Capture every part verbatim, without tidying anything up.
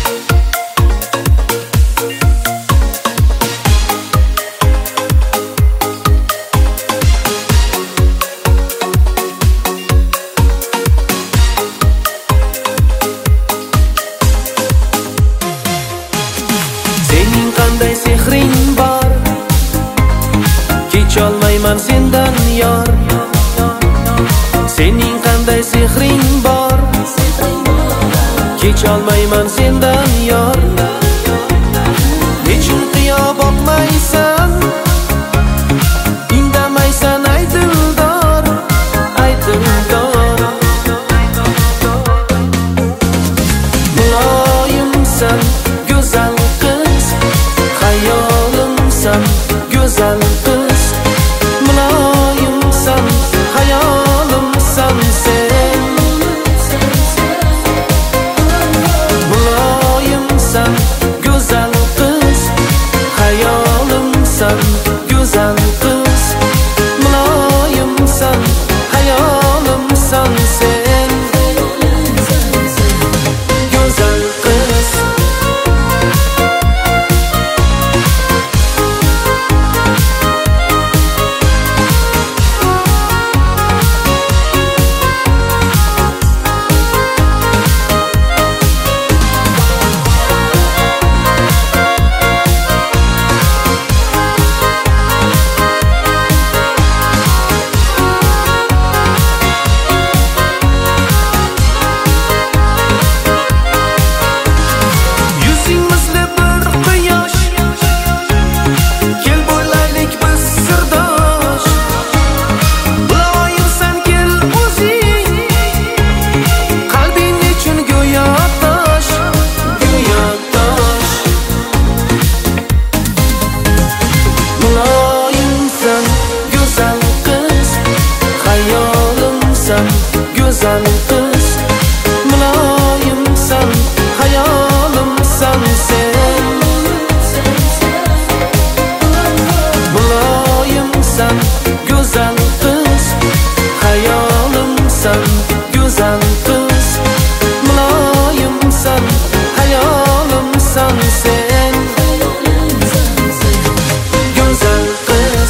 Qanday sehring bor, kecholmayman sendan yor. Sening qanday sehring bor, kecholmayman sendan yor. Nechun qiyo boqmaysan, indamaysan ay dildor, ay dildor. Muloyimsan, go'zal güzel kız, muloyimsan, hayolimsan sen. Muloyimsan, güzel kız, hayolimsan, güzel kız. Muloyimsan, hayolimsan sen. Güzel kız. Güzel kız, muloyimsan, hayolimsan sen. Muloyimsan, güzel kız, hayolimsan, güzel kız. Muloyimsan, hayolimsan sen. Güzel kız.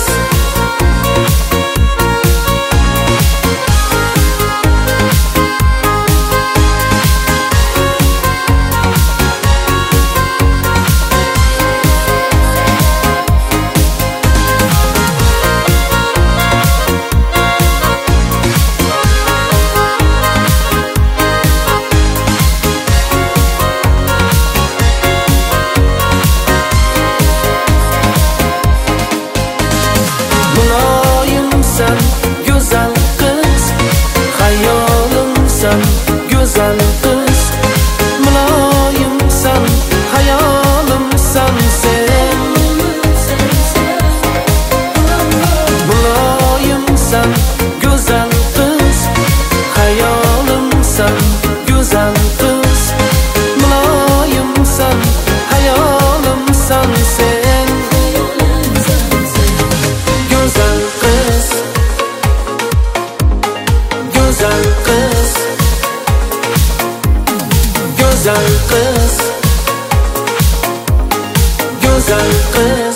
Muloyimsan, güzel kız, hayolimsan, güzel kız. Muloyimsan, hayolimsan sen. Muloyimsan, güzel kız, hayolimsan, güzel kız. Muloyimsan, hayolimsan sen. Güzel kız, güzel kız, güzel kız, güzel kız.